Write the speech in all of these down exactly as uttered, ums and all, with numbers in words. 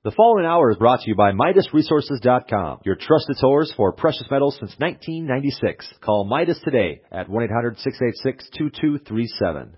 The following hour is brought to you by Midas Resources dot com, your trusted source for precious metals since nineteen ninety-six. Call Midas today at one eight hundred, six eight six, two two three seven.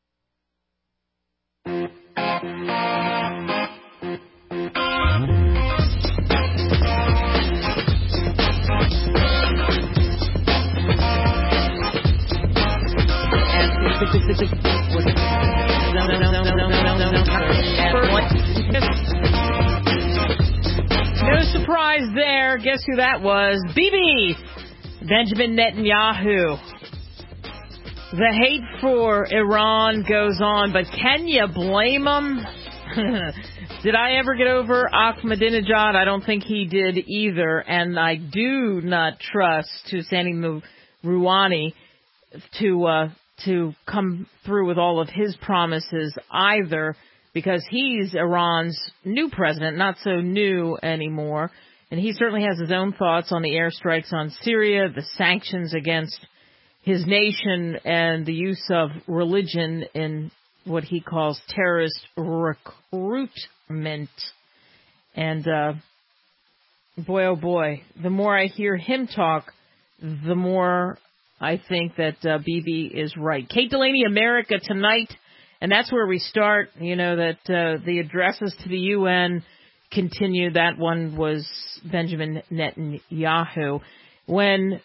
No surprise there. Guess who that was? Bibi, Benjamin Netanyahu. The hate for Iran goes on, but can you blame him? Did I ever get over Ahmadinejad? I don't think he did either, and I do not trust Hosseini Rouhani to uh, to come through with all of his promises either, because he's Iran's new president, not so new anymore. And he certainly has his own thoughts on the airstrikes on Syria, the sanctions against his nation, and the use of religion in what he calls terrorist recruitment. And uh, boy, oh boy, the more I hear him talk, the more I think that uh, Bibi is right. Kate Delaney, America Tonight. And that's where we start, you know, that uh, the addresses to the U N continue. That one was Benjamin Netanyahu. When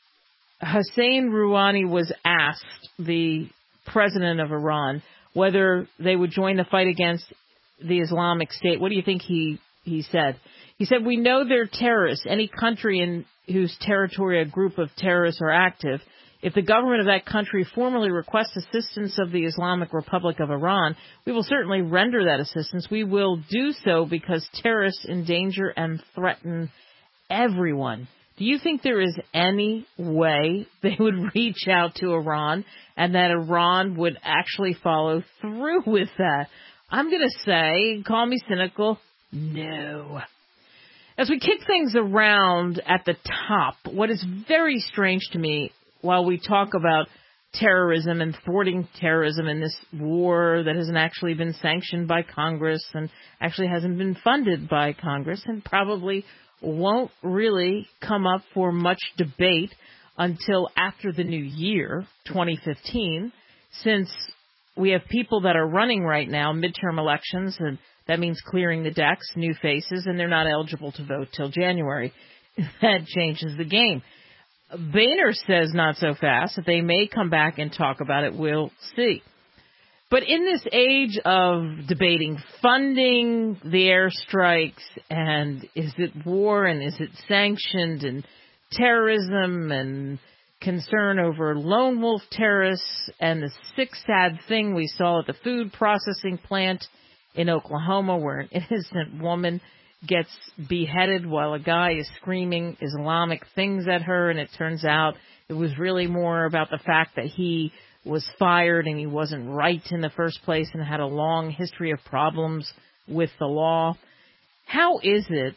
Hossein Rouhani was asked, the president of Iran, whether they would join the fight against the Islamic State, what do you think he, he said? He said, "We know they're terrorists. Any country in whose territory a group of terrorists are active, if the government of that country formally requests assistance of the Islamic Republic of Iran, we will certainly render that assistance. We will do so because terrorists endanger and threaten everyone." Do you think there is any way they would reach out to Iran and that Iran would actually follow through with that? I'm going to say, call me cynical, no. As we kick things around at the top, what is very strange to me while we talk about terrorism and thwarting terrorism in this war that hasn't actually been sanctioned by Congress and actually hasn't been funded by Congress and probably won't really come up for much debate until after the new year, twenty fifteen, since we have people that are running right now, midterm elections, and that means clearing the decks, new faces, and they're not eligible to vote till January. That changes the game. Boehner says not so fast, that they may come back and talk about it. We'll see. But in this age of debating funding the airstrikes and is it war and is it sanctioned and terrorism and concern over lone wolf terrorists and the sick, sad thing we saw at the food processing plant in Oklahoma where an innocent woman gets beheaded while a guy is screaming Islamic things at her, and it turns out it was really more about the fact that he was fired and he wasn't right in the first place and had a long history of problems with the law. How is it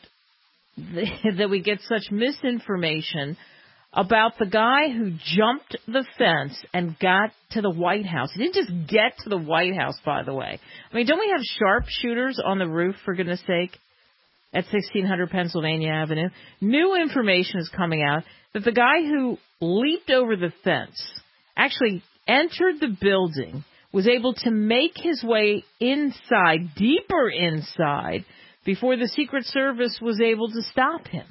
that we get such misinformation about the guy who jumped the fence and got to the White House? He didn't just get to the White House, by the way. I mean, don't we have sharpshooters on the roof, for goodness sake, at sixteen hundred Pennsylvania Avenue? New information is coming out that the guy who leaped over the fence actually entered the building, was able to make his way inside, deeper inside, before the Secret Service was able to stop him.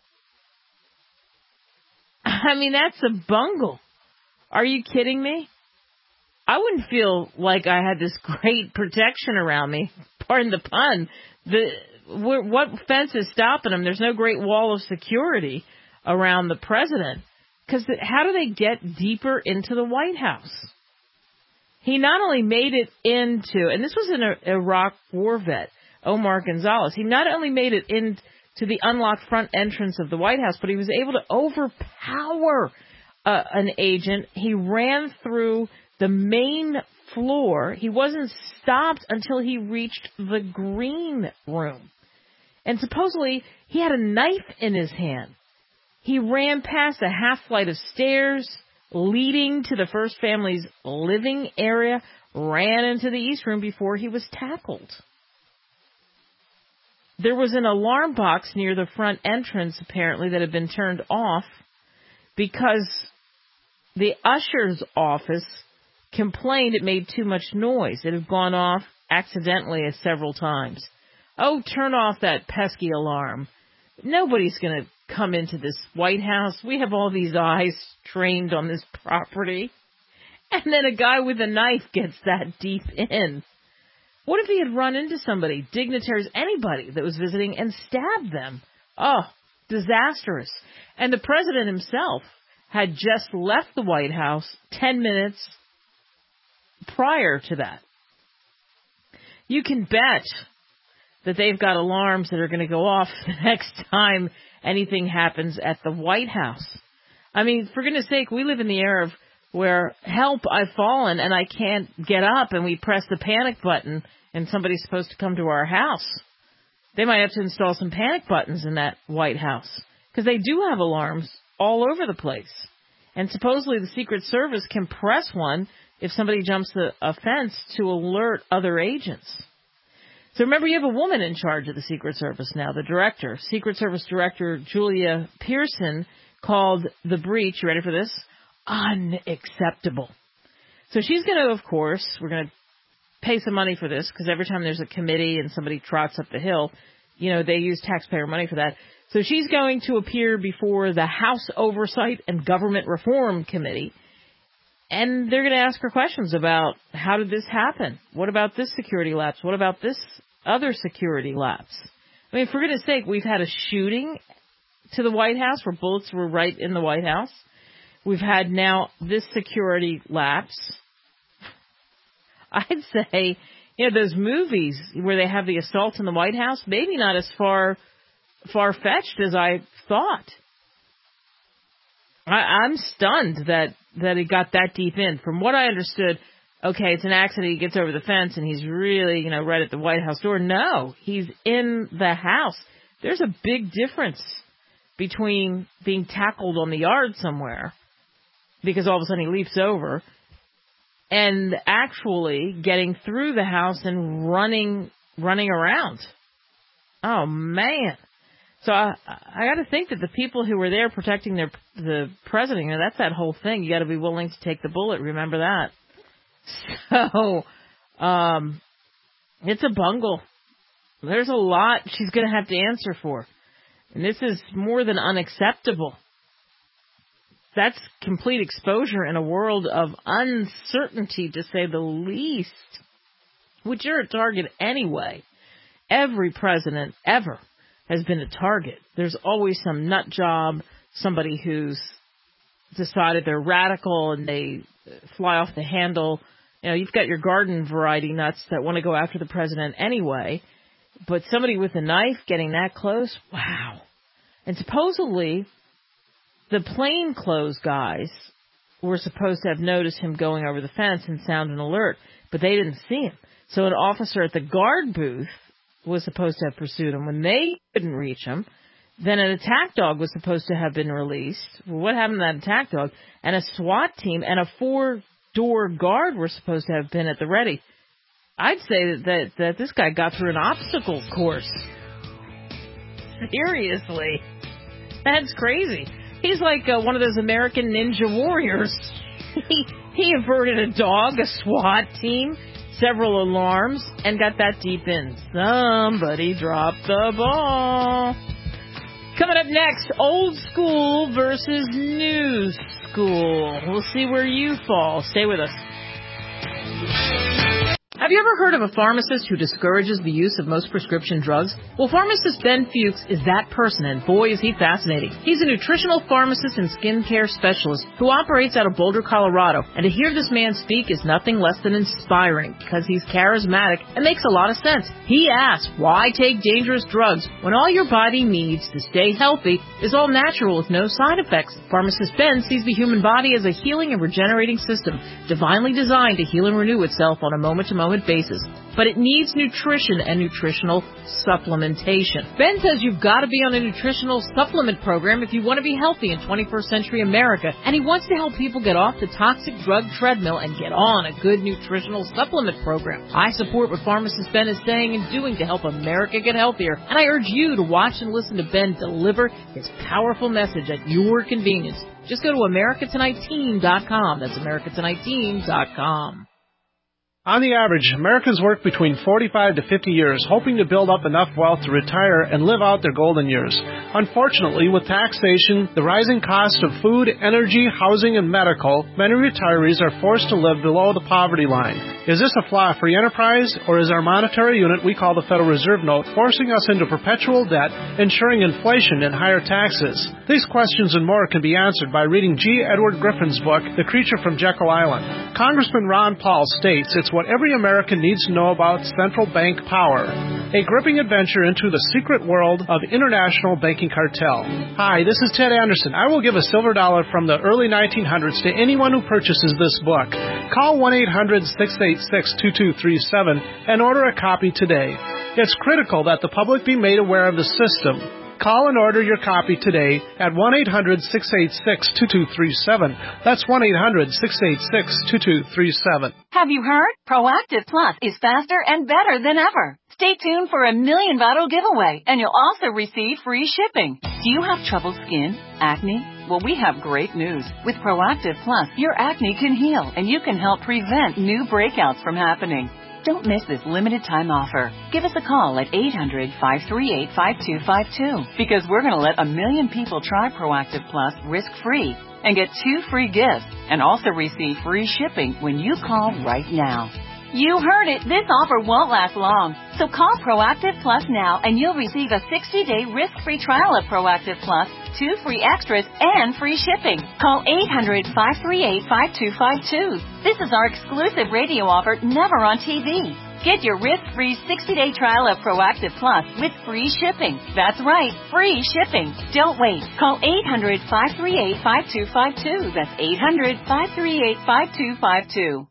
I mean, that's a bungle. Are you kidding me? I wouldn't feel like I had this great protection around me. Pardon the pun. The what fence is stopping him? There's no great wall of security around the president. Because how do they get deeper into the White House? He not only made it into, and this was an Iraq war vet, Omar Gonzalez, he not only made it into the unlocked front entrance of the White House, but he was able to overpower uh, an agent. He ran through the main floor. He wasn't stopped until he reached the green room. And supposedly he had a knife in his hand. He ran past a half flight of stairs leading to the first family's living area, ran into the East Room before he was tackled. there was an alarm box near the front entrance, apparently, that had been turned off because the usher's office complained it made too much noise. It had gone off accidentally several times. Oh, turn off that pesky alarm. Nobody's going to come into this White House. We have all these eyes trained on this property. And then a guy with a knife gets that deep in. What if he had run into somebody, dignitaries, anybody that was visiting, and stabbed them? Oh, disastrous. And the president himself had just left the White House ten minutes prior to that. You can bet that they've got alarms that are going to go off the next time anything happens at the White House. I mean, for goodness sake, we live in the era of where, help, I've fallen and I can't get up, and we press the panic button and somebody's supposed to come to our house. They might have to install some panic buttons in that White House because they do have alarms all over the place. And supposedly the Secret Service can press one if somebody jumps a, a fence to alert other agents. So remember, you have a woman in charge of the Secret Service now, the director. Secret Service Director Julia Pearson called the breach, you ready for this? Unacceptable. So she's going to, of course, we're going to pay some money for this because every time there's a committee and somebody trots up the hill, you know, they use taxpayer money for that. So she's going to appear before the House Oversight and Government Reform Committee, and they're going to ask her questions about how did this happen? What about this security lapse? What about this other security lapse? I mean, for goodness sake, we've had a shooting to the White House where bullets were right in the White House. We've had now this security lapse. I'd say, you know, those movies where they have the assault in the White House, maybe not as far far-fetched as I thought. I, I'm stunned that, that it got that deep in. From what I understood, okay, it's an accident, he gets over the fence and he's really, you know, right at the White House door. No, he's in the house. There's a big difference between being tackled on the yard somewhere because all of a sudden he leaps over and actually getting through the house and running, running around. Oh, man. So I, I got to think that the people who were there protecting their the president, you know, that's that whole thing. You got to be willing to take the bullet. Remember that. So um, it's a bungle. There's a lot she's going to have to answer for. And this is more than unacceptable. That's complete exposure in a world of uncertainty, to say the least, which you're a target anyway. Every president ever has been a target. There's always some nut job, somebody who's decided they're radical and they fly off the handle. You know, you've got your garden variety nuts that want to go after the president anyway, but somebody with a knife getting that close, wow. And supposedly, the plainclothes guys were supposed to have noticed him going over the fence and sound an alert, but they didn't see him. So an officer at the guard booth was supposed to have pursued him. When they couldn't reach him, then an attack dog was supposed to have been released. Well, what happened to that attack dog? And a SWAT team and a four-door guard were supposed to have been at the ready. I'd say that, that, that this guy got through an obstacle course. Seriously. That's crazy. He's like uh, one of those American Ninja Warriors. he, he averted a dog, a SWAT team, several alarms, and got that deep in. Somebody dropped the ball. Coming up next, old school versus new school. We'll see where you fall. Stay with us. Have you ever heard of a pharmacist who discourages the use of most prescription drugs? Well, pharmacist Ben Fuchs is that person, and boy, is he fascinating. He's a nutritional pharmacist and skincare specialist who operates out of Boulder, Colorado, and to hear this man speak is nothing less than inspiring because he's charismatic and makes a lot of sense. He asks, why take dangerous drugs when all your body needs to stay healthy is all natural with no side effects? Pharmacist Ben sees the human body as a healing and regenerating system, divinely designed to heal and renew itself on a moment-to-moment supplement basis, but it needs nutrition and nutritional supplementation. Ben says you've got to be on a nutritional supplement program if you want to be healthy in twenty-first century America, and he wants to help people get off the toxic drug treadmill and get on a good nutritional supplement program. I support what pharmacist Ben is saying and doing to help America get healthier, and I urge you to watch and listen to Ben deliver his powerful message at your convenience. Just go to America Tonight Team dot com. That's America Tonight Team dot com. On the average, Americans work between forty-five to fifty years, hoping to build up enough wealth to retire and live out their golden years. Unfortunately, with taxation, the rising cost of food, energy, housing, and medical, many retirees are forced to live below the poverty line. Is this a flaw free enterprise, or is our monetary unit we call the Federal Reserve Note forcing us into perpetual debt, ensuring inflation and higher taxes? These questions and more can be answered by reading G. Edward Griffin's book, The Creature from Jekyll Island. Congressman Ron Paul states it's what every American needs to know about central bank power. A gripping adventure into the secret world of international banking cartel. Hi, this is Ted Anderson. I will give a silver dollar from the early nineteen hundreds to anyone who purchases this book. Call one eight hundred six eight six two two three seven and order a copy today. It's critical that the public be made aware of the system. Call and order your copy today at one eight hundred six eight six two two three seven. That's one eight hundred six eight six two two three seven. Have you heard? Proactive Plus is faster and better than ever. Stay tuned for a million bottle giveaway, and you'll also receive free shipping. Do you have troubled skin? Acne? Well, we have great news. With Proactive Plus, your acne can heal, and you can help prevent new breakouts from happening. Don't miss this limited time offer. Give us a call at eight hundred five three eight five two five two because we're going to let a million people try Proactive Plus risk-free and get two free gifts and also receive free shipping when you call right now. You heard it. This offer won't last long. So call Proactive Plus now and you'll receive a sixty-day risk-free trial of Proactive Plus, two free extras, and free shipping. Call eight hundred five three eight five two five two. This is our exclusive radio offer, never on T V. Get your risk-free sixty-day trial of Proactive Plus with free shipping. That's right, free shipping. Don't wait. Call eight hundred five three eight five two five two. That's eight hundred five three eight five two five two.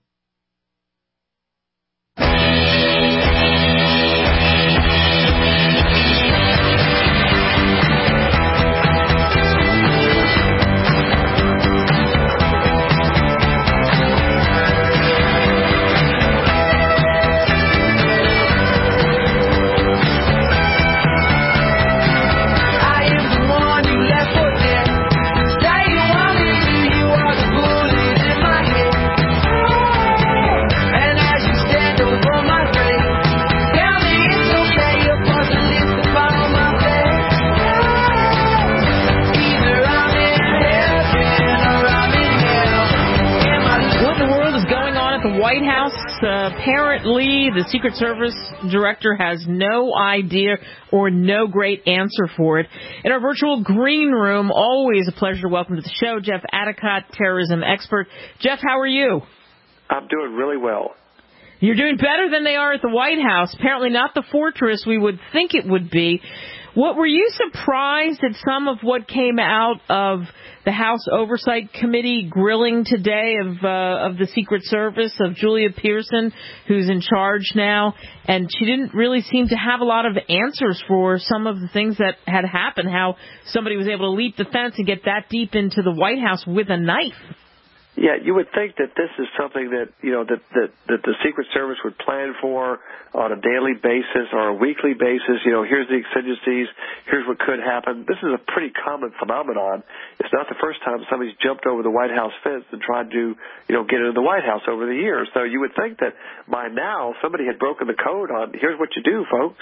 White House, uh, apparently the Secret Service director has no idea or no great answer for it. In our virtual green room, always a pleasure to welcome to the show, Jeff Atticott, terrorism expert. Jeff, how are you? I'm doing really well. You're doing better than they are at the White House. Apparently not the fortress we would think it would be. What were you surprised at some of what came out of the House Oversight Committee grilling today of uh, of the Secret Service, of Julia Pearson, who's in charge now, and she didn't really seem to have a lot of answers for some of the things that had happened, how somebody was able to leap the fence and get that deep into the White House with a knife. Yeah, you would think that this is something that, you know, that, that, that the Secret Service would plan for on a daily basis or a weekly basis. You know, here's the exigencies, here's what could happen. This is a pretty common phenomenon. It's not the first time somebody's jumped over the White House fence and tried to, you know, get into the White House over the years. So you would think that by now somebody had broken the code on, here's what you do, folks.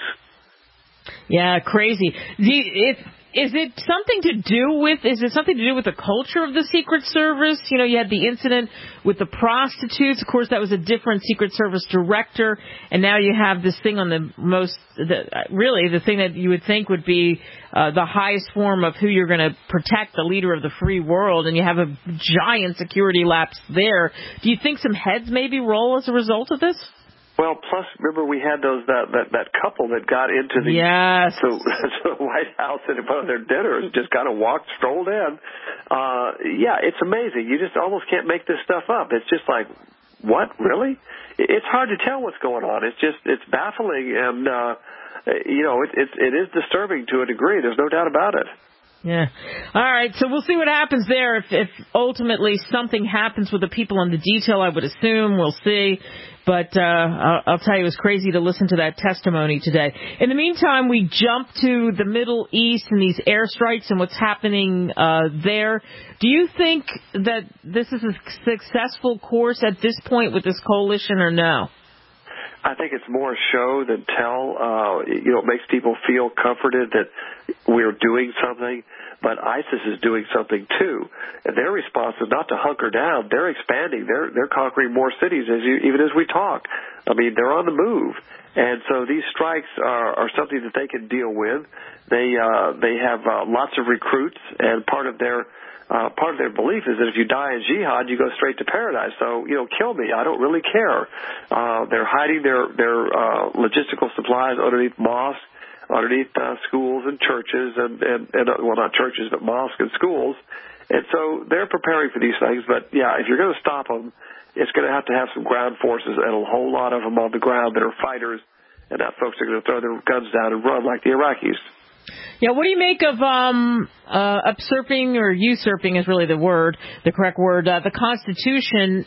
Yeah, crazy. Do you, if... Is it something to do with, is it something to do with the culture of the Secret Service? You know, you had the incident with the prostitutes. Of course, that was a different Secret Service director. And now you have this thing on the most, the, really, the thing that you would think would be uh, the highest form of who you're going to protect, the leader of the free world. And you have a giant security lapse there. Do you think some heads maybe roll as a result of this? Well, plus, remember, we had those that that, that couple that got into the, yes. the, the White House at one of their dinners, just kind of walked, strolled in. Uh, yeah, it's amazing. You just almost can't make this stuff up. It's just like, what, really? it's hard to tell what's going on. It's just it's baffling, and uh, you know, it, it it is disturbing to a degree. There's no doubt about it. Yeah. All right. So we'll see what happens there. If, if ultimately something happens with the people on the detail, I would assume we'll see. But uh, I'll, I'll tell you, it was crazy to listen to that testimony today. In the meantime, we jump to the Middle East and these airstrikes and what's happening uh, there. Do you think that this is a successful course at this point with this coalition, or no? I think it's more show than tell. Uh, you know, it makes people feel comforted that we're doing something, but ISIS is doing something too. And their response is not to hunker down. They're expanding. They're they're conquering more cities as you, even as we talk. I mean, they're on the move. And so these strikes are, are something that they can deal with. They uh, they have uh, lots of recruits, and part of their Uh, part of their belief is that if you die in jihad, you go straight to paradise. So, you know, kill me. I don't really care. Uh, they're hiding their, their uh, logistical supplies underneath mosques, underneath uh, schools and churches, and, and, and, well, not churches, but mosques and schools. And so they're preparing for these things. But, yeah, if you're going to stop them, it's going to have to have some ground forces and a whole lot of them on the ground that are fighters, and not folks that are going to throw their guns down and run like the Iraqis. Yeah, what do you make of um, uh, usurping, or usurping is really the word, the correct word, uh, the Constitution?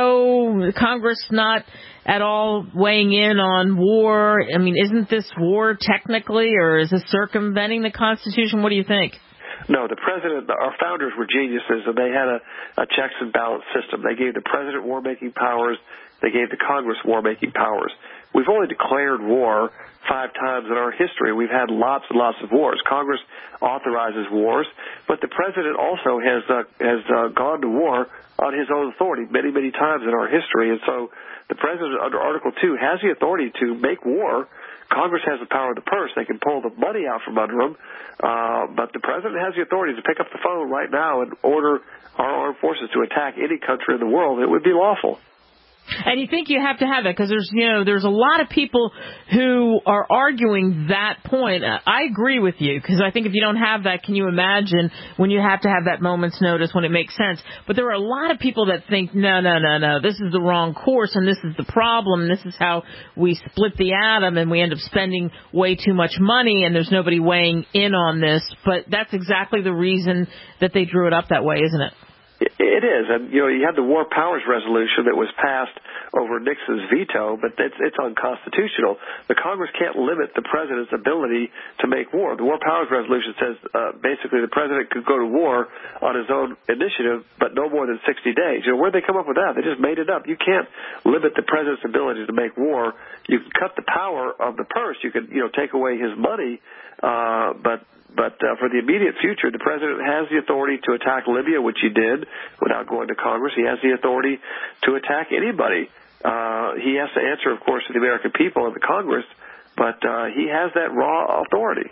No, Congress not at all weighing in on war. I mean, isn't this war technically, or is this circumventing the Constitution? What do you think? No, the president, our founders were geniuses, and they had a, a checks and balance system. They gave the president war-making powers. They gave the Congress war-making powers. We've only declared war five times in our history. We've had lots and lots of wars. Congress authorizes wars, but the president also has uh, has uh, gone to war on his own authority many, many times in our history. And so the president under Article two has the authority to make war. Congress has the power of the purse. They can pull the money out from under them. Uh, but the president has the authority to pick up the phone right now and order our armed forces to attack any country in the world. It would be lawful. And you think you have to have that, because there's, you know, there's a lot of people who are arguing that point. I agree with you, because I think if you don't have that, can you imagine when you have to have that moment's notice when it makes sense? But there are a lot of people that think, no, no, no, no, this is the wrong course, and this is the problem. This is how we split the atom, and we end up spending way too much money, and there's nobody weighing in on this. But that's exactly the reason that they drew it up that way, isn't it? It is, and you know, you have the War Powers Resolution that was passed over Nixon's veto, but it's, it's unconstitutional. The Congress can't limit the president's ability to make war. The War Powers Resolution says uh, basically the president could go to war on his own initiative, but no more than sixty days. You know, where'd they come up with that? They just made it up. You can't limit the president's ability to make war. You can cut the power of the purse. You can, you know, take away his money, uh, but. But uh, for the immediate future, the president has the authority to attack Libya, which he did without going to Congress. He has the authority to attack anybody. Uh, he has to answer, of course, to the American people and the Congress, but uh, he has that raw authority.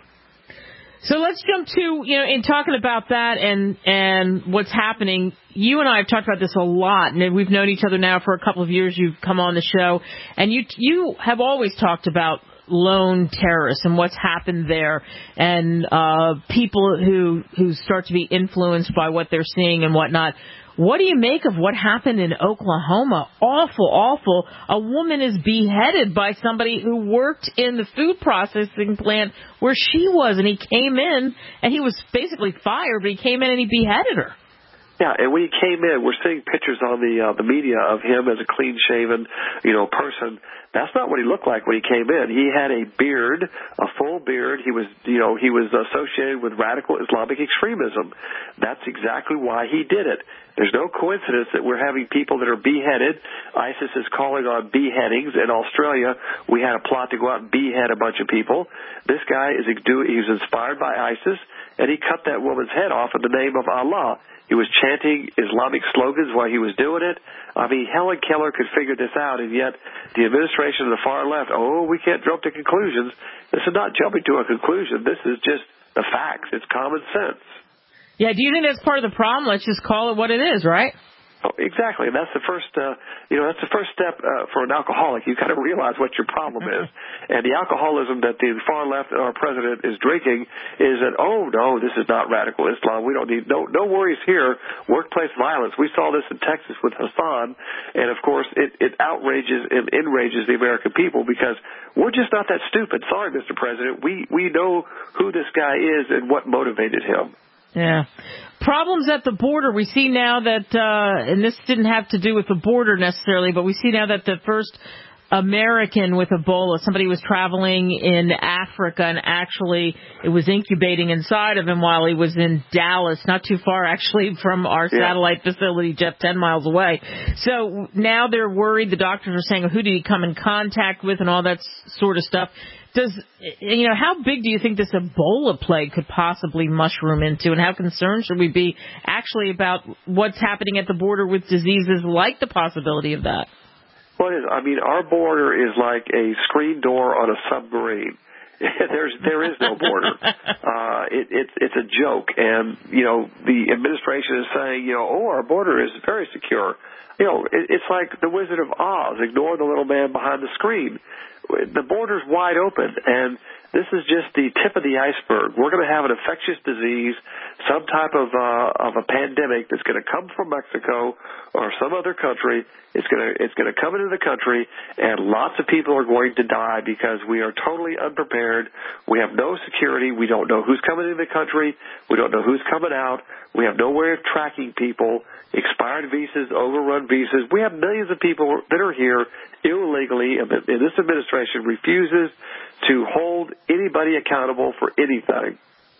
So let's jump to, you know, in talking about that and and what's happening, you and I have talked about this a lot, and we've known each other now for a couple of years. You've come on the show, and you you have always talked about lone terrorists and what's happened there, and uh, people who who start to be influenced by what they're seeing and whatnot. What do you make of what happened in Oklahoma? Awful, awful. A woman is beheaded by somebody who worked in the food processing plant where she was, and he came in, and he was basically fired, but he came in and he beheaded her. Yeah, and when he came in, we're seeing pictures on the uh, the media of him as a clean-shaven, you know, person. That's not what he looked like when he came in. He had a beard, a full beard. He was, you know, he was associated with radical Islamic extremism. That's exactly why he did it. There's no coincidence that we're having people that are beheaded. ISIS is calling on beheadings. In Australia, we had a plot to go out and behead a bunch of people. This guy is he's inspired by ISIS, and he cut that woman's head off in the name of Allah. He was chanting Islamic slogans while he was doing it. I mean, Helen Keller could figure this out, and yet the administration of the far left, oh, we can't jump to conclusions. This is not jumping to a conclusion. This is just the facts. It's common sense. Yeah, do you think that's part of the problem? Let's just call it what it is, right? Oh, exactly, and that's the first, uh, you know, that's the first step uh, for an alcoholic. You got to realize what your problem is, and the alcoholism that the far left, our president, is drinking is that, oh no, this is not radical Islam. We don't need no no worries here. Workplace violence. We saw this in Texas with Hassan, and of course, it, it outrages and enrages the American people because we're just not that stupid. Sorry, Mister President. We we know who this guy is and what motivated him. Yeah. Problems at the border. We see now that, uh, and this didn't have to do with the border necessarily, but we see now that the first American with Ebola, somebody was traveling in Africa and actually it was incubating inside of him while he was in Dallas, not too far actually from our yeah. satellite facility, Jeff, ten miles away. So now they're worried. The doctors are saying, who did he come in contact with and all that sort of stuff. Does, you know, how big do you think this Ebola plague could possibly mushroom into, and how concerned should we be actually about what's happening at the border with diseases like the possibility of that? Well, it is. I mean, our border is like a screen door on a submarine. There's there is no border. uh, it, it, it's a joke, and you know the administration is saying, you know, oh, our border is very secure. You know, it, it's like the Wizard of Oz. Ignore the little man behind the screen. The border's wide open, and this is just the tip of the iceberg. We're going to have an infectious disease, some type of uh, of a pandemic that's going to come from Mexico or some other country. It's going to it's going to come into the country, and lots of people are going to die because we are totally unprepared. We have no security. We don't know who's coming into the country. We don't know who's coming out. We have no way of tracking people. Expired visas, overrun visas. We have millions of people that are here illegally, and this administration refuses to hold anybody accountable for anything.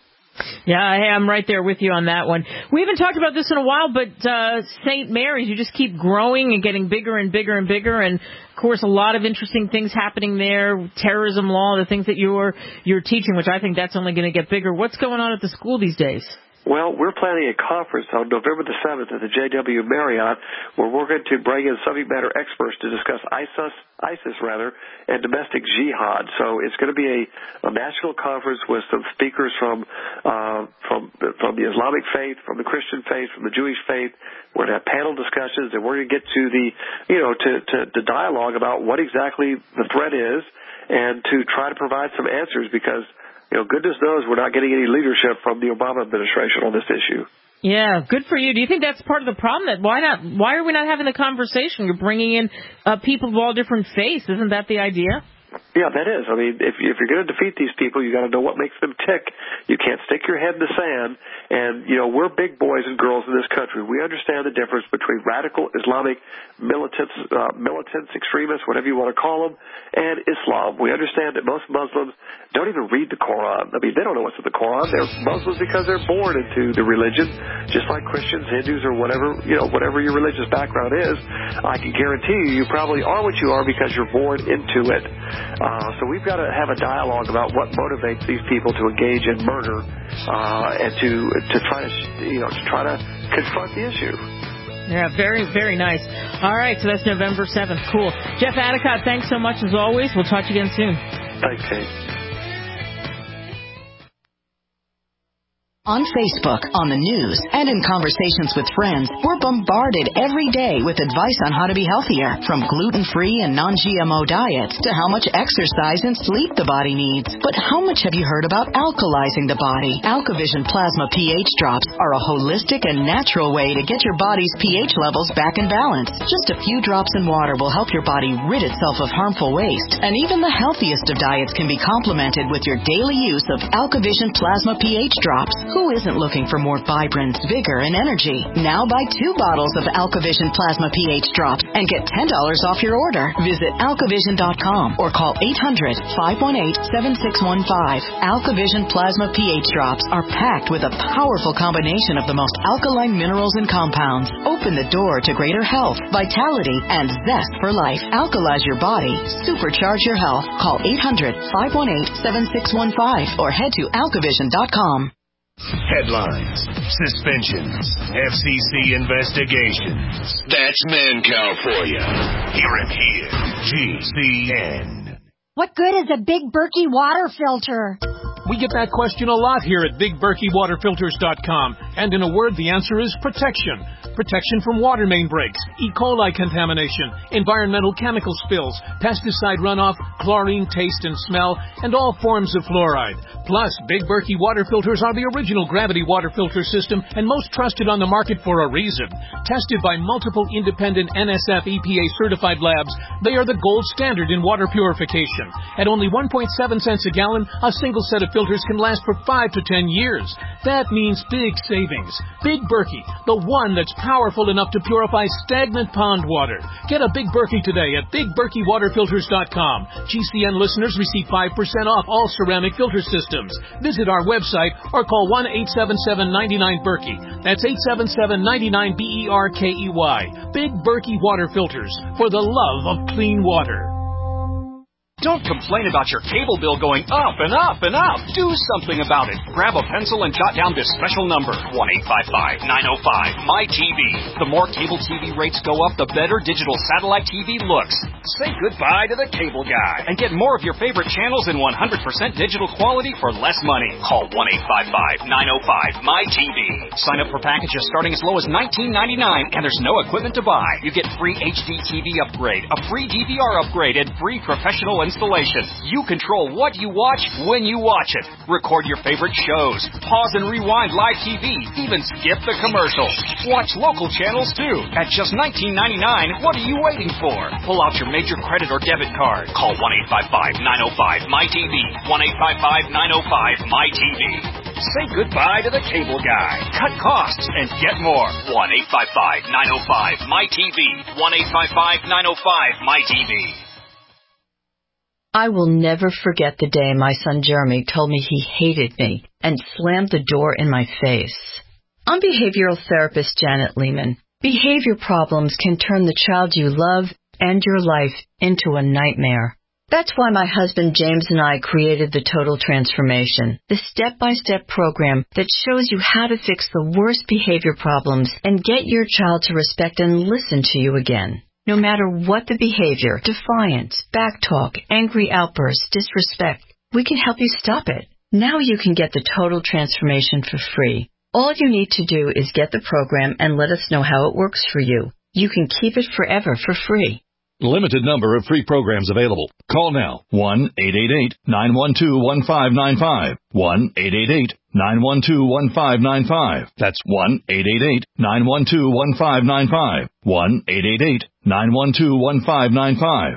Yeah, I am right there with you on that one. We haven't talked about this in a while, but uh, Saint Mary's, you just keep growing and getting bigger and bigger and bigger, and of course a lot of interesting things happening there, terrorism law, the things that you're you're teaching, which I think that's only going to get bigger. What's going on at the school these days? Well, we're planning a conference on November the seventh at the J W Marriott where we're going to bring in subject matter experts to discuss ISIS, ISIS rather, and domestic jihad. So it's going to be a, a national conference with some speakers from uh, from from the Islamic faith, from the Christian faith, from the Jewish faith. We're going to have panel discussions, and we're going to get to the, you know, to, to, to dialogue about what exactly the threat is and to try to provide some answers because you know, goodness knows we're not getting any leadership from the Obama administration on this issue. Yeah, good for you. Do you think that's part of the problem? That why not? Why are we not having the conversation? You're bringing in uh, people of all different faiths. Isn't that the idea? Yeah, that is. I mean, if, if you're going to defeat these people, you got to know what makes them tick. You can't stick your head in the sand. And, you know, we're big boys and girls in this country. We understand the difference between radical Islamic militants, uh, militants, extremists, whatever you want to call them, and Islam. We understand that most Muslims don't even read the Quran. I mean, they don't know what's in the Quran. They're Muslims because they're born into the religion, just like Christians, Hindus, or whatever, you know, whatever your religious background is. I can guarantee you, you probably are what you are because you're born into it. Uh, so we've got to have a dialogue about what motivates these people to engage in murder uh, and to to try to you know to try to confront the issue. Yeah, very, very nice. All right, so that's November seventh. Cool. Jeff Adicott, thanks so much as always. We'll talk to you again soon. Thanks, Kate. On Facebook, on the news, and in conversations with friends, we're bombarded every day with advice on how to be healthier, from gluten-free and non-G M O diets to how much exercise and sleep the body needs. But how much have you heard about alkalizing the body? AlkaVision Plasma pH drops are a holistic and natural way to get your body's pH levels back in balance. Just a few drops in water will help your body rid itself of harmful waste. And even the healthiest of diets can be complemented with your daily use of AlkaVision Plasma pH drops. Who isn't looking for more vibrance, vigor, and energy? Now buy two bottles of AlkaVision Plasma pH drops and get ten dollars off your order. Visit alkavision dot com or call eight hundred, five one eight, seven six one five. AlkaVision Plasma pH drops are packed with a powerful combination of the most alkaline minerals and compounds. Open the door to greater health, vitality, and zest for life. Alkalize your body. Supercharge your health. Call eight hundred, five one eight, seven six one five or head to alkavision dot com. Headlines, suspensions, F C C investigations. That's Mancow for you. Hear him here. G C N. What good is a Big Berkey water filter? We get that question a lot here at big berkey water filters dot com. And in a word, the answer is protection. Protection from water main breaks, E. coli contamination, environmental chemical spills, pesticide runoff, chlorine taste and smell, and all forms of fluoride. Plus, Big Berkey water filters are the original gravity water filter system and most trusted on the market for a reason. Tested by multiple independent N S F E P A certified labs, they are the gold standard in water purification. At only one point seven cents a gallon, a single set of filters can last for five to ten years. That means big savings. Big Berkey, the one that's powerful enough to purify stagnant pond water. Get a Big Berkey today at big berkey water filters dot com. G C N listeners receive five percent off all ceramic filter systems. Visit our website or call one eight seven seven, nine nine, Berkey. That's eight seven seven, nine nine, B E R K E Y. Big Berkey Water Filters, for the love of clean water. Don't complain about your cable bill going up and up and up. Do something about it. Grab a pencil and jot down this special number, one eight five five, nine oh five, M Y T V. The more cable T V rates go up, the better digital satellite T V looks. Say goodbye to the cable guy and get more of your favorite channels in one hundred percent digital quality for less money. Call one eight five five, nine oh five, M Y T V. Sign up for packages starting as low as nineteen ninety-nine, and there's no equipment to buy. You get free H D T V upgrade, a free D V R upgrade, and free professional installation. You control what you watch when you watch it. Record your favorite shows. Pause and rewind live T V. Even skip the commercials. Watch local channels too. At just nineteen ninety-nine, what are you waiting for? Pull out your major credit or debit card. Call one eight five five, nine oh five, M Y T V. one eight five five, nine oh five, M Y T V. Say goodbye to the cable guy. Cut costs and get more. one eight five five, nine oh five, M Y T V. one eight five five, nine oh five, M Y T V. I will never forget the day my son Jeremy told me he hated me and slammed the door in my face. I'm behavioral therapist Janet Lehman. Behavior problems can turn the child you love and your life into a nightmare. That's why my husband James and I created the Total Transformation, the step-by-step program that shows you how to fix the worst behavior problems and get your child to respect and listen to you again. No matter what the behavior, defiance, backtalk, angry outbursts, disrespect, we can help you stop it. Now you can get the Total Transformation for free. All you need to do is get the program and let us know how it works for you. You can keep it forever for free. Limited number of free programs available. Call now, one eight eight eight, nine one two, one five nine five, one eight eight eight, nine one two, one five nine five. That's one eight eight eight, nine one two, one five nine five, one eight eight eight, nine one two, one five nine five.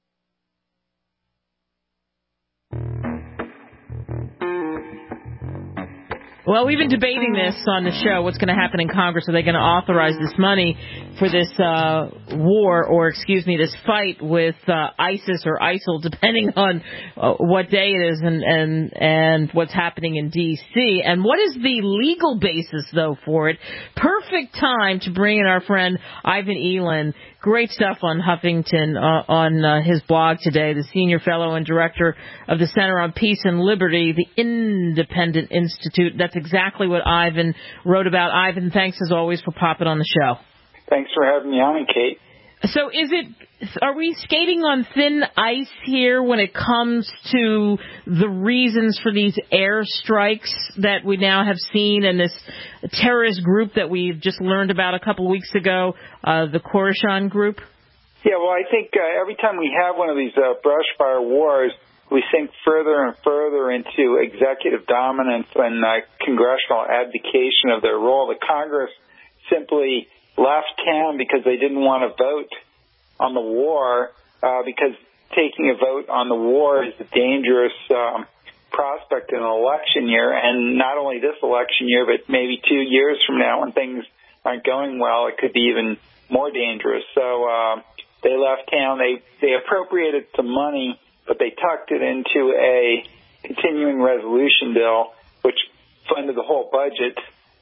Well, we've been debating this on the show. What's going to happen in Congress? Are they going to authorize this money for this uh, war, or excuse me, this fight with uh, ISIS or ISIL, depending on uh, what day it is and, and and what's happening in D C? And what is the legal basis, though, for it? Perfect time to bring in our friend Ivan Eland. Great stuff on Huffington, uh, on uh, his blog today, the senior fellow and director of the Center on Peace and Liberty, the Independent Institute. That's exactly what Ivan wrote about. Ivan, thanks as always for popping on the show. Thanks for having me on, Kate. So is it, are we skating on thin ice here when it comes to the reasons for these airstrikes that we now have seen, and this terrorist group that we've just learned about a couple weeks ago, uh, the Khorasan group? Yeah, well, I think uh, every time we have one of these uh, brush fire wars, we sink further and further into executive dominance and uh, congressional abdication of their role. The Congress simply left town because they didn't want to vote on the war, uh, because taking a vote on the war is a dangerous um, prospect in an election year, and not only this election year, but maybe two years from now when things aren't going well, it could be even more dangerous. So uh, they left town. They, they appropriated some money, but they tucked it into a continuing resolution bill, which funded the whole budget,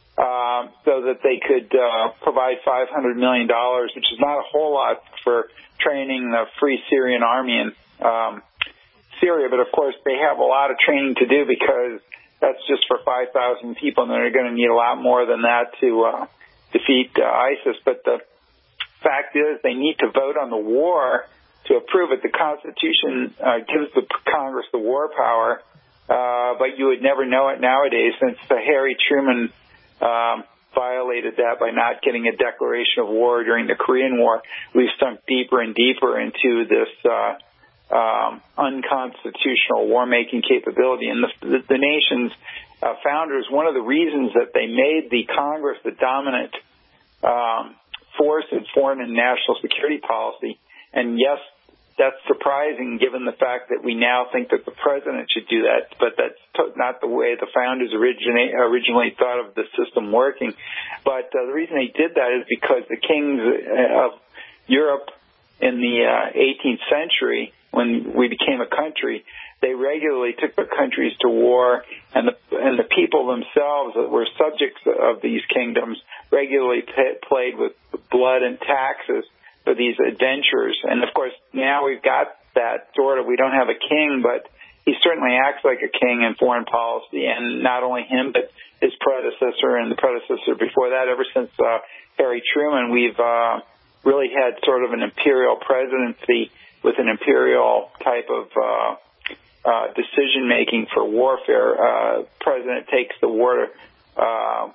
Uh, so that they could uh, provide five hundred million dollars, which is not a whole lot for training the Free Syrian Army in um, Syria. But, of course, they have a lot of training to do because that's just for five thousand people, and they're going to need a lot more than that to uh, defeat uh, ISIS. But the fact is they need to vote on the war to approve it. The Constitution uh, gives the Congress the war power, uh, but you would never know it nowadays since uh, Harry Truman um, violated that by not getting a declaration of war during the Korean War. We've sunk deeper and deeper into this uh, um, unconstitutional war-making capability. And the, the, the nation's uh, founders, one of the reasons that they made the Congress the dominant um, force in foreign and national security policy, and yes, that's surprising given the fact that we now think that the president should do that, but that's not the way the founders originally, originally thought of the system working. But uh, the reason they did that is because the kings of Europe in the uh, eighteenth century, when we became a country, they regularly took their countries to war, and the, and the people themselves that were subjects of these kingdoms regularly p- played with blood and taxes for these adventures. And, of course, now we've got that sort of, we don't have a king, but he certainly acts like a king in foreign policy, and not only him, but his predecessor and the predecessor before that. Ever since uh, Harry Truman, we've uh, really had sort of an imperial presidency with an imperial type of uh, uh, decision-making for warfare. Uh, president takes the war, uh,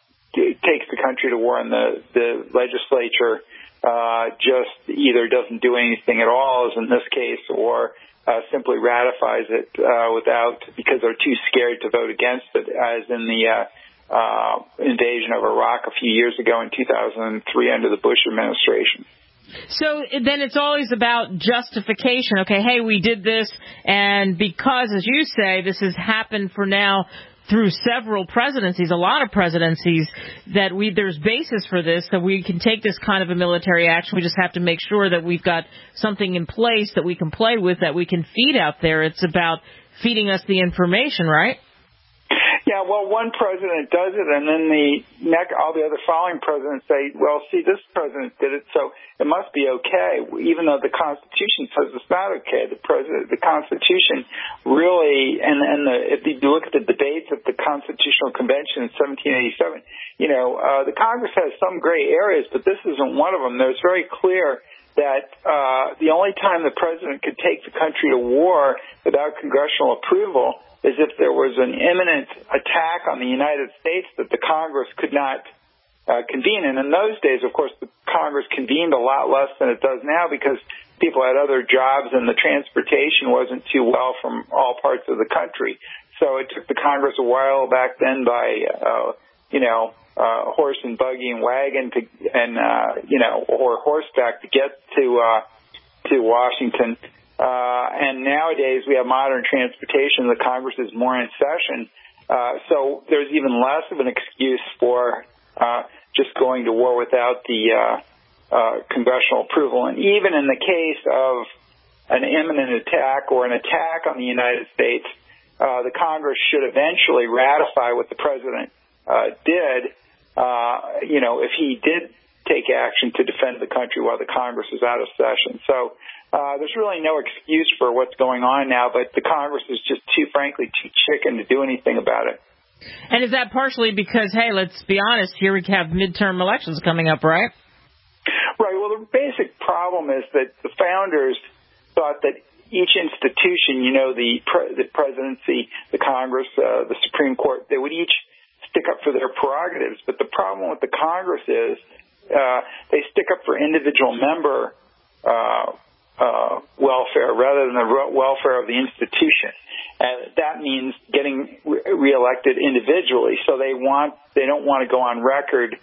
takes the country to war, and the, the legislature Uh, just either doesn't do anything at all, as in this case, or uh, simply ratifies it uh, without, because they're too scared to vote against it, as in the uh, uh, invasion of Iraq a few years ago in two thousand three under the Bush administration. So then it's always about justification. Okay, hey, we did this, and because, as you say, this has happened for now through several presidencies, a lot of presidencies, that we there's basis for this, that we can take this kind of a military action. We just have to make sure that we've got something in place that we can play with, that we can feed out there. It's about feeding us the information, right? Yeah, well, one president does it, and then the next, all the other following presidents say, well, see, this president did it, so it must be okay, even though the Constitution says it's not okay. The president, the Constitution really, and, and the, if you look at the debates at the Constitutional Convention in seventeen eighty-seven, you know, uh, the Congress has some gray areas, but this isn't one of them. There's very clear that uh, the only time the president could take the country to war without congressional approval is if there was an imminent attack on the United States that the Congress could not uh, convene. And in those days, of course, the Congress convened a lot less than it does now because people had other jobs and the transportation wasn't too well from all parts of the country. So it took the Congress a while back then by, uh, you know, uh, horse and buggy and wagon to, and, uh, you know, or horseback to get to, uh, to Washington. Uh, and nowadays we have modern transportation. The Congress is more in session. Uh, so there's even less of an excuse for uh, just going to war without the uh, uh, congressional approval. And even in the case of an imminent attack or an attack on the United States, uh, the Congress should eventually ratify what the president uh, did, uh, you know, if he did take action to defend the country while the Congress is out of session. So Uh, there's really no excuse for what's going on now, but the Congress is just too, frankly, too chicken to do anything about it. And is that partially because, hey, let's be honest, here we have midterm elections coming up, right? Right. Well, the basic problem is that the founders thought that each institution, you know, the pre- the presidency, the Congress, uh, the Supreme Court, they would each stick up for their prerogatives. But the problem with the Congress is uh, they stick up for individual member uh Uh, welfare rather than the re- welfare of the institution. And that means getting re- reelected individually. So they want, they don't want to go on record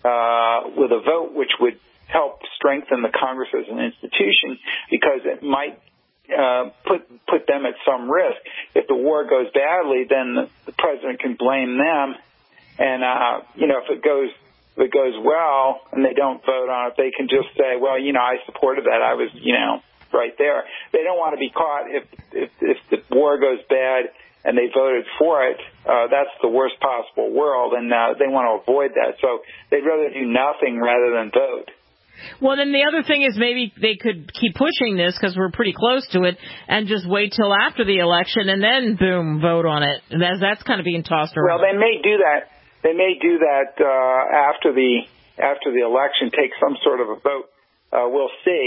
uh, with a vote which would help strengthen the Congress as an institution, because it might uh, put put them at some risk. If the war goes badly, then the, the president can blame them. And uh, you know, if it goes If it goes well and they don't vote on it, they can just say, well, you know, I supported that. I was, you know, right there. They don't want to be caught if if, if the war goes bad and they voted for it. Uh, that's the worst possible world, and uh, they want to avoid that. So they'd rather do nothing rather than vote. Well, then the other thing is maybe they could keep pushing this because we're pretty close to it and just wait till after the election and then, boom, vote on it. And that's, that's kind of being tossed around. Well, they may do that. They may do that uh, after the after the election, take some sort of a vote. Uh, we'll see.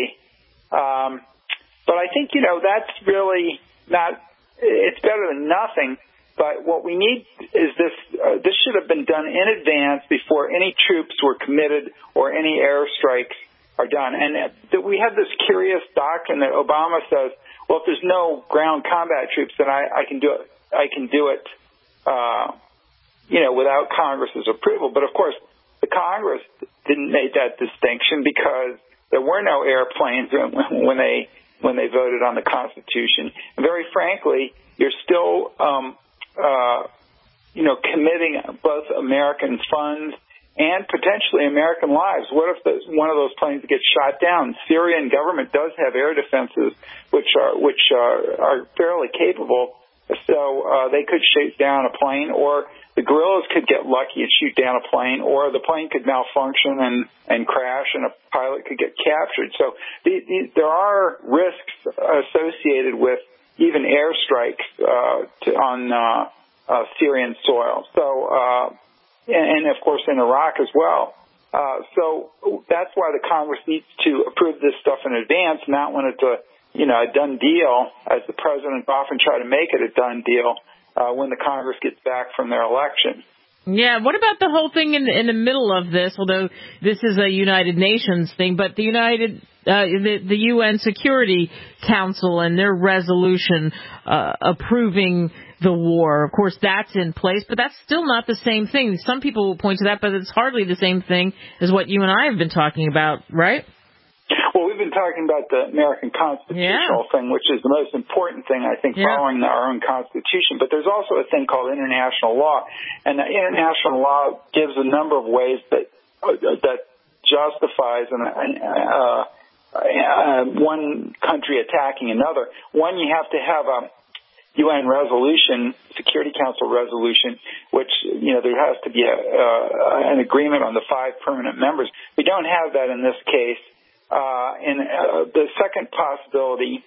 Um, but I think, you know, that's really not – it's better than nothing. But what we need is this. Uh, this should have been done in advance before any troops were committed or any airstrikes are done. And uh, we have this curious doctrine that Obama says, well, if there's no ground combat troops, then I, I can do it. I can do it, uh, you know, without Congress's approval. But of course, the Congress didn't make that distinction because there were no airplanes when they when they voted on the Constitution. And very frankly, you're still, um, uh, you know, committing both American funds and potentially American lives. What if the, one of those planes gets shot down? Syrian government does have air defenses, which are which are, are fairly capable. So uh, they could shoot down a plane, or the guerrillas could get lucky and shoot down a plane, or the plane could malfunction and, and crash, and a pilot could get captured. So the, the, there are risks associated with even airstrikes uh, to, on uh, uh, Syrian soil. So, uh, and, and of course in Iraq as well. Uh, so that's why the Congress needs to approve this stuff in advance, not when it's a you know, a done deal, as the president often try to make it a done deal uh, when the Congress gets back from their election. Yeah, what about the whole thing in, in the middle of this, although this is a United Nations thing, but the United, uh, the, the U N Security Council and their resolution uh, approving the war. Of course, that's in place, but that's still not the same thing. Some people will point to that, but it's hardly the same thing as what you and I have been talking about, right? Well, we've been talking about the American constitutional yeah. thing, which is the most important thing, I think, yeah. following our own Constitution. But there's also a thing called international law, and the international law gives a number of ways that uh, that justifies an, uh, uh, one country attacking another. One, you have to have a U N resolution, Security Council resolution, which, you know, there has to be a, uh, an agreement on the five permanent members. We don't have that in this case. Uh, and uh, the second possibility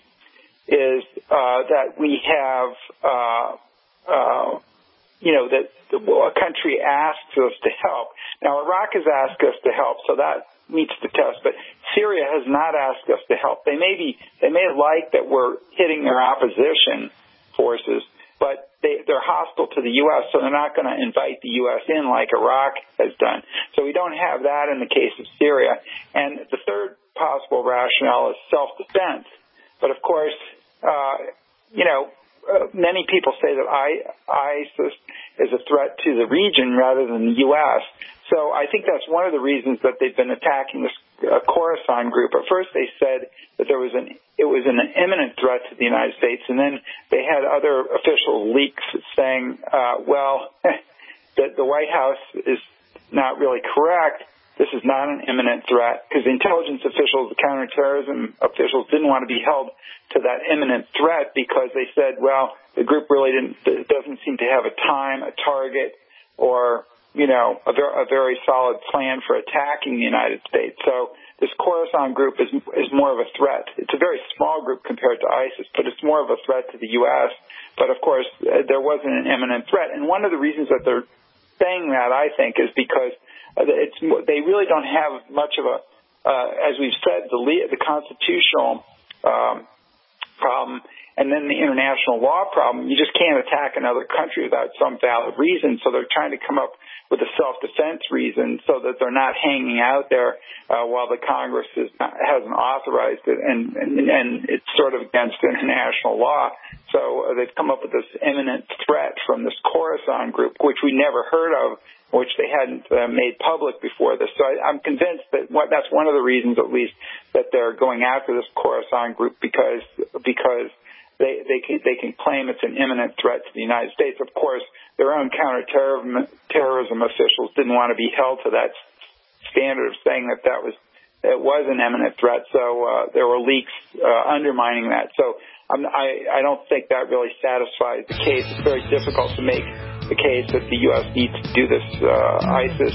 is uh, that we have, uh, uh, you know, that a country asks us to help. Now, Iraq has asked us to help, so that meets the test. But Syria has not asked us to help. They may be, they may like that we're hitting their opposition forces, but they, they're hostile to the U S, so they're not going to invite the U S in like Iraq has done. So we don't have that in the case of Syria. And the third possible rationale is self-defense. But, of course, uh, you know, uh, many people say that I, ISIS is a threat to the region rather than the U S. So I think that's one of the reasons that they've been attacking this uh, Khorasan group. At first they said that there was an it was an imminent threat to the United States, and then they had other official leaks saying, uh, well, that the White House is not really correct. This is not an imminent threat, because the intelligence officials, the counterterrorism officials didn't want to be held to that imminent threat because they said, well, the group really didn't, doesn't seem to have a time, a target, or, you know, a, ver- a very solid plan for attacking the United States. So this Khorasan group is is more of a threat. It's a very small group compared to ISIS, but it's more of a threat to the U S. But, of course, uh, there wasn't an imminent threat. And one of the reasons that they're saying that, I think, is because It's, they really don't have much of a, uh, as we've said, the, the constitutional um, problem and then the international law problem. You just can't attack another country without some valid reason. So they're trying to come up with a self-defense reason so that they're not hanging out there uh, while the Congress is not, hasn't authorized it, and, and, and it's sort of against international law. So uh, they've come up with this imminent threat from this Khorasan group, which we never heard of, which they hadn't uh, made public before this. So I, I'm convinced that what, that's one of the reasons, at least, that they're going after this Khorasan group, because because they they can, they can claim it's an imminent threat to the United States. Of course, their own counterterrorism terrorism officials didn't want to be held to that standard of saying that that was it was an imminent threat. So uh, there were leaks uh, undermining that. So I'm, I I don't think that really satisfies the case. It's very difficult to make the case that the U S needs to do this uh, ISIS,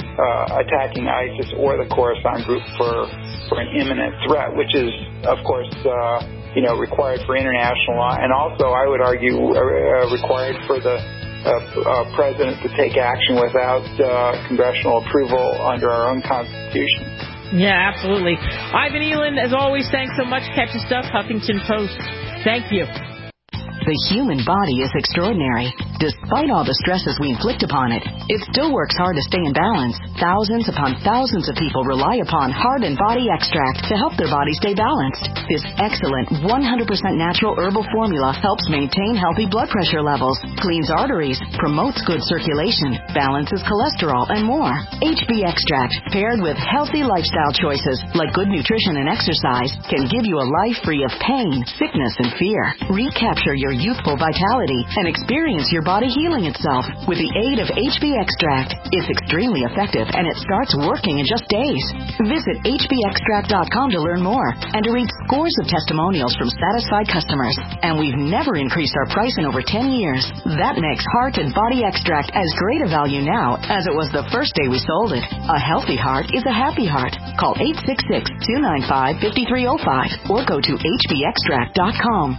uh, attacking ISIS or the Khorasan group for for an imminent threat, which is, of course, uh, you know, required for international law, and also, I would argue, uh, required for the uh, uh, president to take action without uh, congressional approval under our own Constitution. Yeah, absolutely. Ivan Eland, as always, thanks so much. Catch your stuff, Huffington Post. Thank you. The human body is extraordinary. Despite all the stresses we inflict upon it, it still works hard to stay in balance. Thousands upon thousands of people rely upon Heart and Body Extract to help their body stay balanced. This excellent one hundred percent natural herbal formula helps maintain healthy blood pressure levels, cleans arteries, promotes good circulation, balances cholesterol, and more. H B Extract, paired with healthy lifestyle choices like good nutrition and exercise, can give you a life free of pain, sickness, and fear. Recapture your youthful vitality and experience your body healing itself with the aid of H B Extract. It's extremely effective and it starts working in just days. Visit H B extract dot com to learn more and to read scores of testimonials from satisfied customers. And we've never increased our price in over ten years. That makes Heart and Body Extract as great a value now as it was the first day we sold it. A healthy heart is a happy heart. Call eight six six, two nine five, five three zero five or go to H B extract dot com.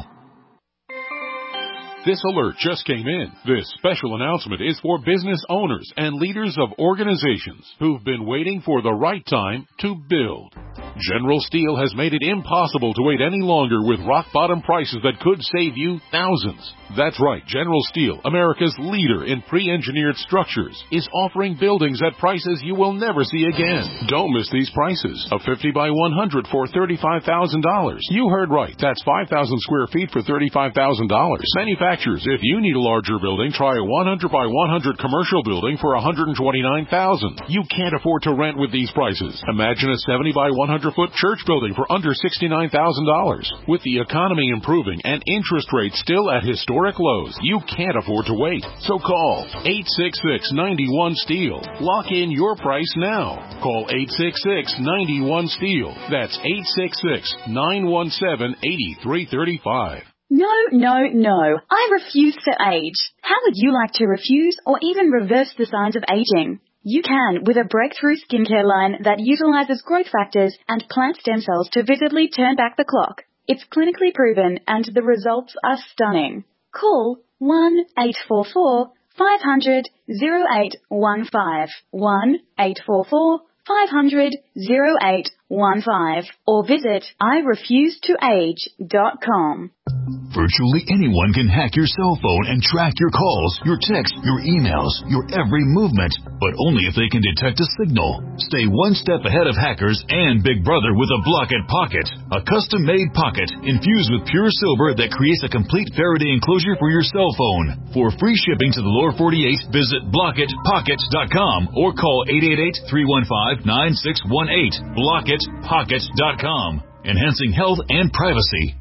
This alert just came in. This special announcement is for business owners and leaders of organizations who've been waiting for the right time to build. General Steel has made it impossible to wait any longer with rock-bottom prices that could save you thousands. That's right, General Steel, America's leader in pre-engineered structures, is offering buildings at prices you will never see again. Don't miss these prices. A fifty by one hundred for thirty-five thousand dollars. You heard right. That's five thousand square feet for thirty-five thousand dollars. Manufacturers, if you need a larger building, try a one hundred by one hundred commercial building for one hundred twenty-nine thousand dollars. You can't afford to rent with these prices. Imagine a seventy by one hundred foot church building for under sixty-nine thousand dollars. With the economy improving and interest rates still at historic lows, you can't afford to wait. So call eight six six, nine one, STEEL. Lock in your price now. Call eight six six, nine one, STEEL. That's eight six six, nine one seven, eight three three five. No, no, no. I refuse to age. How would you like to refuse or even reverse the signs of aging? You can with a breakthrough skincare line that utilizes growth factors and plant stem cells to visibly turn back the clock. It's clinically proven and the results are stunning. Call one eight four four, five hundred, oh eight one five, one eight four four, five hundred, oh eight one five, or visit I refuse to age dot com. Virtually anyone can hack your cell phone and track your calls, your texts, your emails, your every movement, but only if they can detect a signal. Stay one step ahead of hackers and Big Brother with a Block-It Pocket, a custom-made pocket infused with pure silver that creates a complete Faraday enclosure for your cell phone. For free shipping to the lower forty-eight, visit block it pocket dot com or call eight eight eight, three one five, nine six one eight, block it pocket dot com, enhancing health and privacy.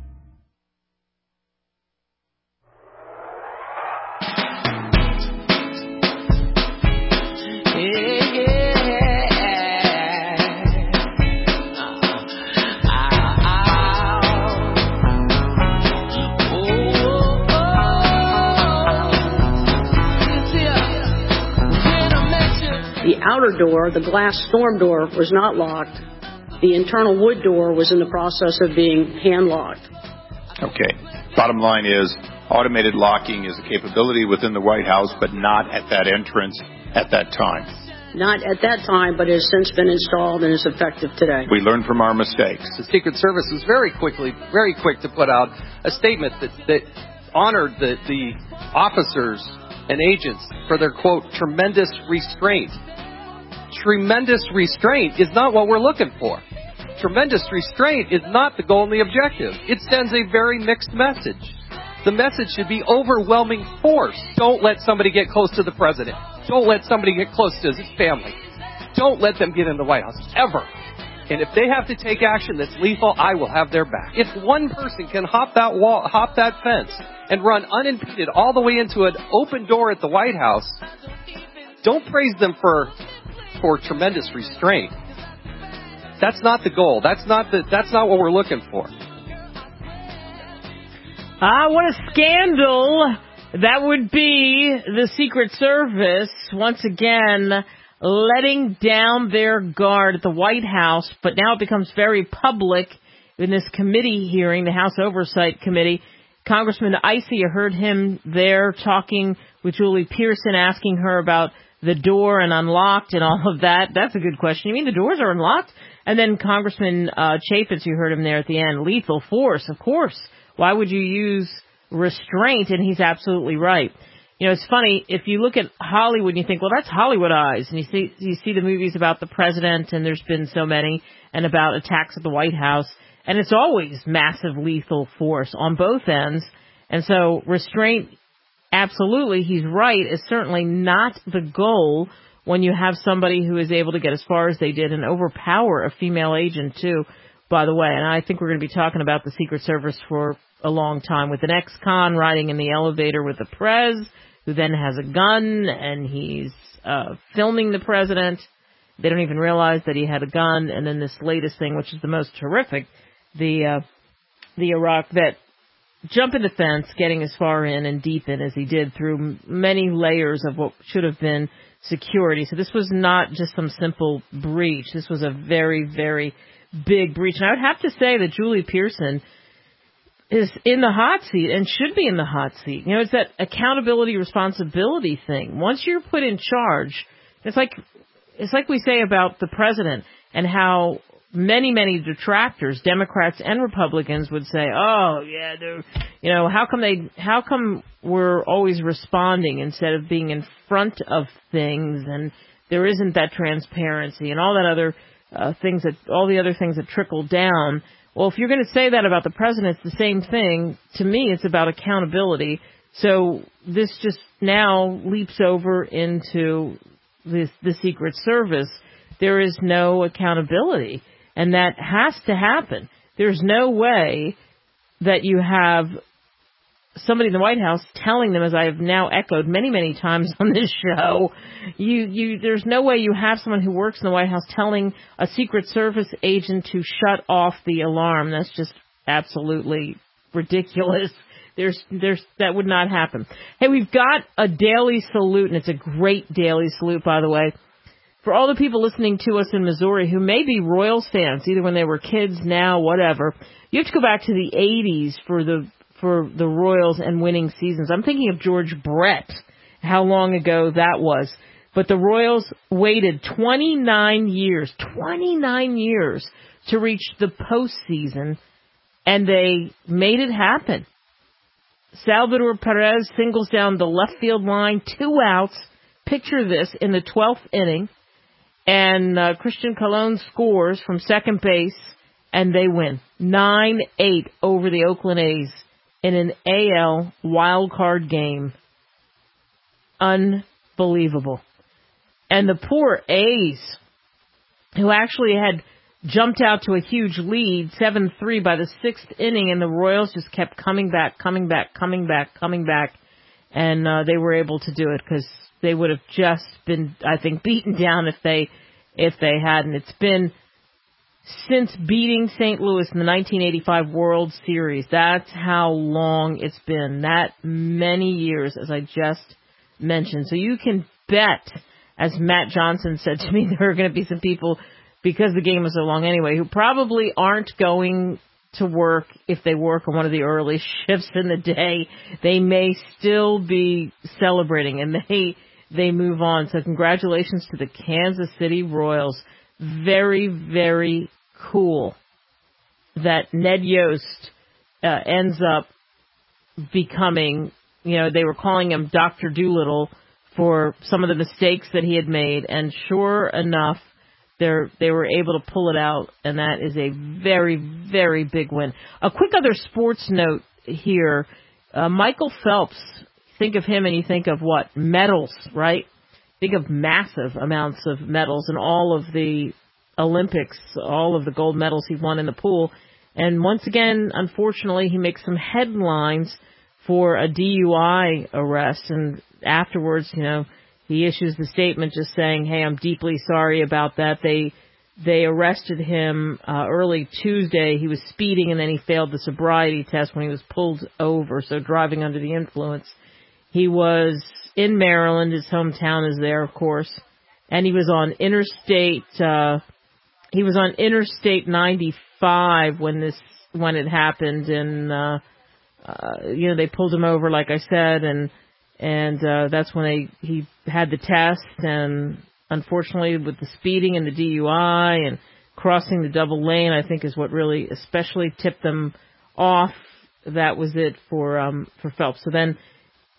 The outer door, the glass storm door, was not locked. The internal wood door was in the process of being hand-locked. Okay. Bottom line is, automated locking is a capability within the White House, but not at that entrance at that time. Not at that time, but it has since been installed and is effective today. We learn from our mistakes. The Secret Service was very quickly, very quick to put out a statement that, that honored the, the officers and agents for their, quote, tremendous restraint. Tremendous restraint is not what we're looking for. Tremendous restraint is not the goal and the objective. It sends a very mixed message. The message should be overwhelming force. Don't let somebody get close to the president. Don't let somebody get close to his family. Don't let them get in the White House, ever. And if they have to take action that's lethal, I will have their back. If one person can hop that wall, hop that fence, and run unimpeded all the way into an open door at the White House, don't praise them for for tremendous restraint. That's not the goal. That's not the. That's not what we're looking for. Ah, what a scandal that would be. The Secret Service once again letting down their guard at the White House, but now it becomes very public in this committee hearing, the House Oversight Committee. Congressman Icey, I heard him there talking with Julie Pearson, asking her about the door and unlocked and all of that. That's a good question. You mean the doors are unlocked? And then Congressman uh, Chaffetz, you heard him there at the end. Lethal force, of course. Why would you use restraint? And he's absolutely right. you know, it's funny, if you look at Hollywood and you think, well, that's Hollywoodized, and you see, you see the movies about the president, and there's been so many, and about attacks at the White House, and it's always massive lethal force on both ends. And so restraint, absolutely, he's right, is certainly not the goal when you have somebody who is able to get as far as they did and overpower a female agent, too, by the way. And I think we're going to be talking about the Secret Service for a long time, with an ex-con riding in the elevator with the prez, who then has a gun, and he's uh filming the president. They don't even realize that he had a gun. And then this latest thing, which is the most horrific, the uh the Iraq vet jumping the fence, getting as far in and deep in as he did through many layers of what should have been security. So this was not just some simple breach. This was a very, very big breach. And I would have to say that Julie Pearson is in the hot seat and should be in the hot seat. You know, it's that accountability, responsibility thing. Once you're put in charge, it's like, it's like we say about the president and how many, many detractors, Democrats and Republicans, would say, oh, yeah, they're, you know, how come they, how come we're always responding instead of being in front of things, and there isn't that transparency and all that other uh, things that, all the other things that trickle down. Well, if you're going to say that about the president, it's the same thing. To me, it's about accountability. So this just now leaps over into this, the Secret Service. There is no accountability, and that has to happen. There's no way that you have somebody in the White House telling them, as I have now echoed many, many times on this show, you, you, there's no way you have someone who works in the White House telling a Secret Service agent to shut off the alarm. That's just absolutely ridiculous. There's, there's, that would not happen. Hey, we've got a daily salute, and it's a great daily salute, by the way, for all the people listening to us in Missouri who may be Royals fans, either when they were kids, now, whatever. You have to go back to the eighties for the for the Royals and winning seasons. I'm thinking of George Brett, how long ago that was. But the Royals waited twenty-nine years, twenty-nine years to reach the postseason, and they made it happen. Salvador Perez singles down the left field line, two outs. Picture this, in the twelfth inning, and uh, Christian Colon scores from second base, and they win nine eight over the Oakland A's in an A L wild card game. Unbelievable. And the poor A's, who actually had jumped out to a huge lead, seven three by the sixth inning, and the Royals just kept coming back, coming back, coming back, coming back, and uh, they were able to do it because they would have just been, I think, beaten down if they if they hadn't. It's been since beating Saint Louis in the nineteen eighty-five World Series. That's how long it's been. That many years, as I just mentioned. So you can bet, as Matt Johnson said to me, there are going to be some people, because the game is so long anyway, who probably aren't going to work if they work on one of the early shifts in the day. They may still be celebrating, and they they move on. So congratulations to the Kansas City Royals. Very, very cool that Ned Yost uh, ends up becoming, you know, they were calling him Doctor Doolittle for some of the mistakes that he had made, and sure enough, they're, they were able to pull it out, and that is a very, very big win. A quick other sports note here. Uh, Michael Phelps, think of him and you think of what? Medals, right? Think of massive amounts of medals in all of the Olympics, all of the gold medals he won in the pool. And once again, unfortunately, he makes some headlines for a D U I arrest. And afterwards, you know, he issues the statement just saying, hey, I'm deeply sorry about that. They they arrested him uh, early Tuesday. He was speeding, and then he failed the sobriety test when he was pulled over, so driving under the influence. He was in Maryland. His hometown is there, of course. And he was on Interstate uh, he was on Interstate ninety-five when this when it happened, and uh, uh, you know, they pulled him over, like I said, and and uh, that's when they he had the test, and unfortunately, with the speeding and the D U I and crossing the double lane, I think is what really especially tipped them off. That was it for um, for Phelps. So then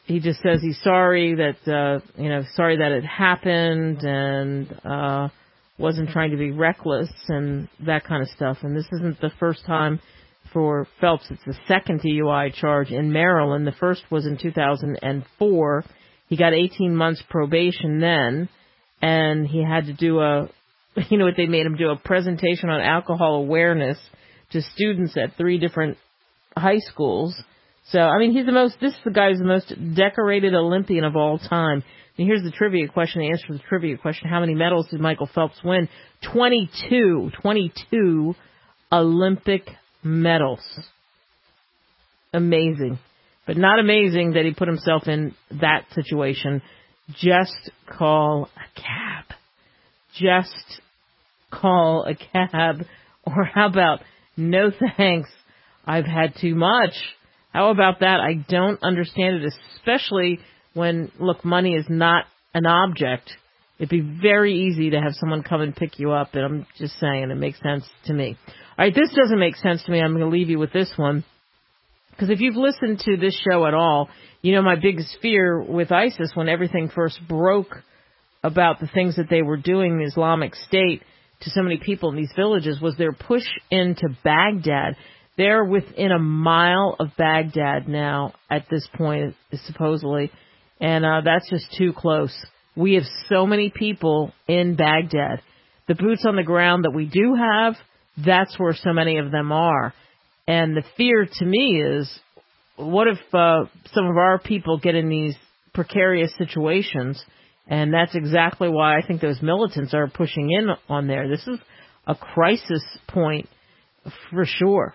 he just says he's sorry that, uh, you know, sorry that it happened and, uh, wasn't trying to be reckless and that kind of stuff. And this isn't the first time for Phelps. It's the second D U I charge in Maryland. The first was in two thousand four. He got eighteen months probation then, and he had to do a, you know what they made him do, a presentation on alcohol awareness to students at three different high schools. So, I mean, he's the most, this is the guy who's the most decorated Olympian of all time. And here's the trivia question, the answer to the trivia question. How many medals did Michael Phelps win? twenty-two. twenty-two Olympic medals. Amazing. But not amazing that he put himself in that situation. Just call a cab. Just call a cab. Or how about, no thanks, I've had too much. How about that? I don't understand it, especially when, look, money is not an object. It'd be very easy to have someone come and pick you up, and I'm just saying, it makes sense to me. All right, this doesn't make sense to me. I'm going to leave you with this one. Because if you've listened to this show at all, you know my biggest fear with ISIS when everything first broke about the things that they were doing, the Islamic State, to so many people in these villages, was their push into Baghdad. They're within a mile of Baghdad now at this point, supposedly, and uh, that's just too close. We have so many people in Baghdad. The boots on the ground that we do have, that's where so many of them are. And the fear to me is, what if uh, some of our people get in these precarious situations? And that's exactly why I think those militants are pushing in on there. This is a crisis point for sure.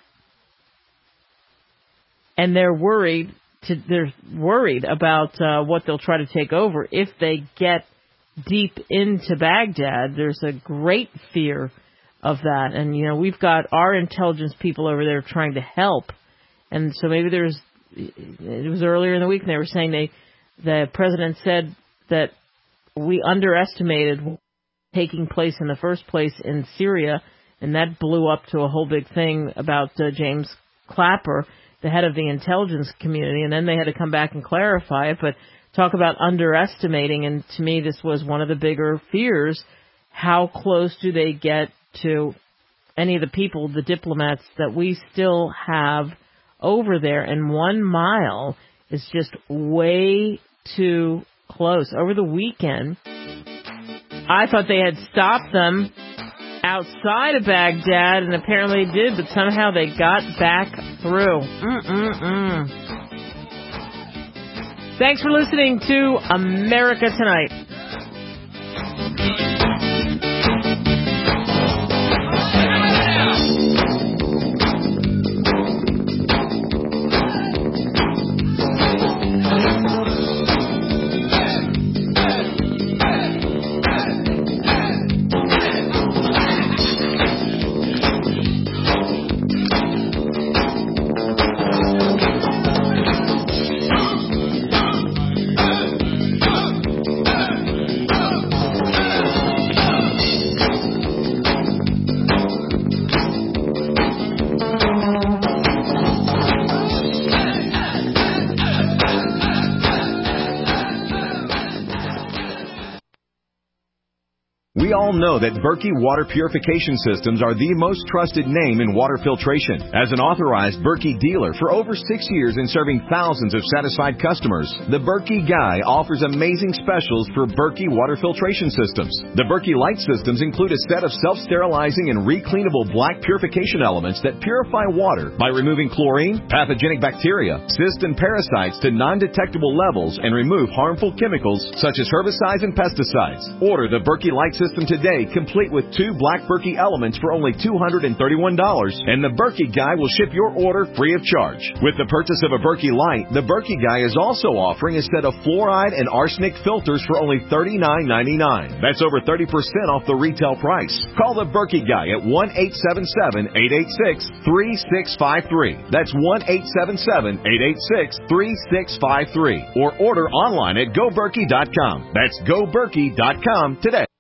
And they're worried to, they're worried about uh, what they'll try to take over if they get deep into Baghdad. There's a great fear of that. And, you know, we've got our intelligence people over there trying to help. And so maybe there's, it was earlier in the week, and they were saying they, the president said that we underestimated what was taking place in the first place in Syria, and that blew up to a whole big thing about uh, James Clapper, the head of the intelligence community, and then they had to come back and clarify it. But talk about underestimating, and to me this was one of the bigger fears. How close do they get to any of the people, the diplomats that we still have over there? And one mile is just way too close. Over the weekend, I thought they had stopped them outside of Baghdad, and apparently they did, but somehow they got back through. Mm-mm-mm. Thanks for listening to America Tonight. We all know that Berkey Water Purification Systems are the most trusted name in water filtration. As an authorized Berkey dealer for over six years and serving thousands of satisfied customers, the Berkey Guy offers amazing specials for Berkey Water Filtration Systems. The Berkey Light Systems include a set of self-sterilizing and recleanable black purification elements that purify water by removing chlorine, pathogenic bacteria, cysts, and parasites to non-detectable levels and remove harmful chemicals such as herbicides and pesticides. Order the Berkey Light System today, complete with two black Berkey elements for only two hundred thirty-one dollars, and the Berkey Guy will ship your order free of charge. With the purchase of a Berkey Light, the Berkey Guy is also offering a set of fluoride and arsenic filters for only thirty-nine ninety-nine. That's over thirty percent off the retail price. Call the Berkey Guy at one eight seven seven, eight eight six, three six five three. That's one eight seven seven, eight eight six, three six five three. Or order online at go berkey dot com. That's go berkey dot com today.